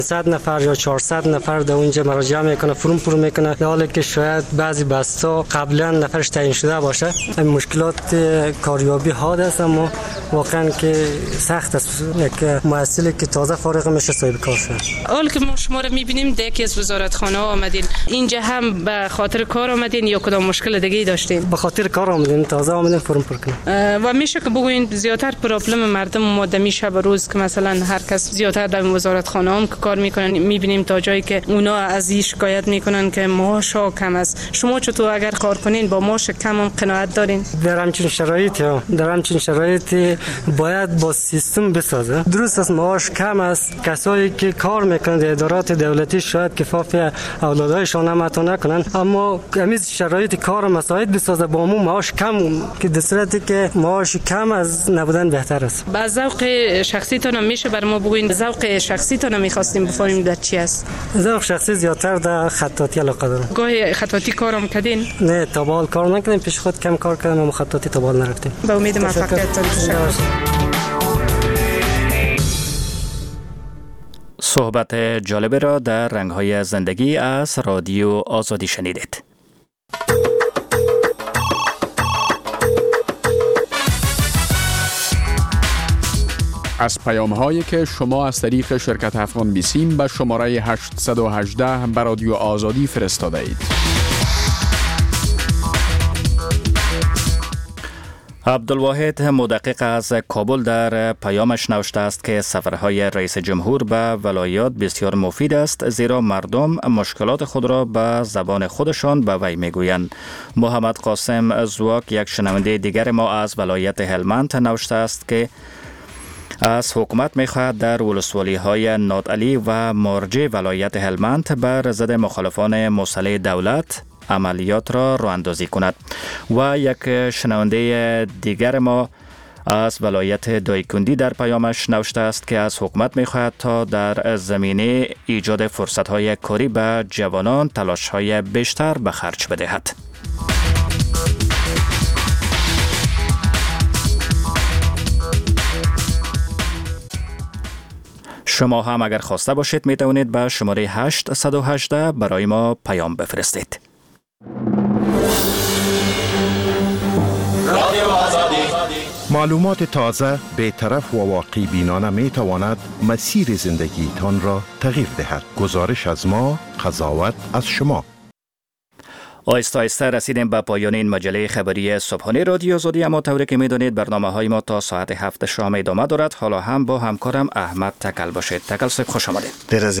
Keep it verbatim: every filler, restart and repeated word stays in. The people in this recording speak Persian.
صد نفر یا چهارصد نفر در اونجا مراجعه میکنه، فرم پر میکنه، در حالی که شاید بعضی بستا قبلا نفرش تعیین شده باشه. این مشکلات کاریابی ها هست، اما واقعا که سخت است یک محصلی که تازه فارغ میشه صاحب کار شه. حالا که ما شما رو میبینیم دیگه از وزارتخانه ها آمدین اینجا، هم به خاطر کار آمدین یا کدام مشکل دیگه داشتین؟ به خاطر کار آمدین، تازه آمدین فرم پر کنیم. و میشه که بگوین زیاتر پرابلم مردم ما دمی شب روز که مثلا هر کس زیاتر در وزارتخانه هم که کار میکنن میبینیم تا جایی که اونا از این شکایت میکنن که معاش ها کم است. شما چطور اگر کار کنین با معاش کم هم قناعت دارین؟ در همچین شرایطی در همچین شرایطی باید با سیستم بسازه. درست است معاش کم است، کسایی که کار میکنن در ادارات دولتی شاید کفاف اولادایشان هم عطا نکنن، اما همین شرایط کار مساعد بسازه با مو معاش کم، که در صورتی که معاش کم از نبودن بهتر است. با ذوق شخصیتون هم میشه بر ما بگوین ذوق شخصیتون هم می‌خواستیم بفهمیم در چی است؟ ذوق شخصی زیاتر در خطاطی علاقه دارم. گاهی خطاطی کارم کردین؟ نه تا بال کار نکردیم، پیش خود کم کار کردم، اما خطاطی تا بال نرفتیم. به امید موفقیت. صحبت جالب را در رنگ‌های زندگی از رادیو آزادی شنیدید. از پیام‌هایی که شما از طریق شرکت افغان بیسیم به شماره هشت یک هشت به رادیو آزادی فرستاده اید. عبدالواحد مدقق از کابل در پیامش نوشته است که سفرهای رئیس جمهور به ولایات بسیار مفید است، زیرا مردم مشکلات خود را به زبان خودشان به وی میگویند. محمد قاسم زواک، یک شنونده دیگر ما از ولایت هلمند، نوشته است که از حکومت می‌خواهد در ولسوالی‌های نادعلی و مارجه ولایت هلمند بر ضد مخالفان مسلح دولت عملیات را راه‌اندازی کند. و یک شنونده دیگر ما از ولایت دایکندی در پیامش نوشته است که از حکومت می‌خواهد تا در زمینه ایجاد فرصت‌های کاری به جوانان تلاش‌های بیشتر به خرج بدهد. شما هم اگر خواسته باشید می توانید به شماره هشت یک هشت برای ما پیام بفرستید. معلومات تازه، بی‌طرف و واقعی بینانه می تواند مسیر زندگیتان را تغییر دهد. گزارش از ما، قضاوت از شما. آیسته آیسته رسیدیم به پایان این مجله خبری صبحانه رادیو آزادی. اما طوری که میدونید برنامه های ما تا ساعت هفت شام ادامه دارد. حالا هم با همکارم احمد تکل باشید. تکل صبح خوش آمدید.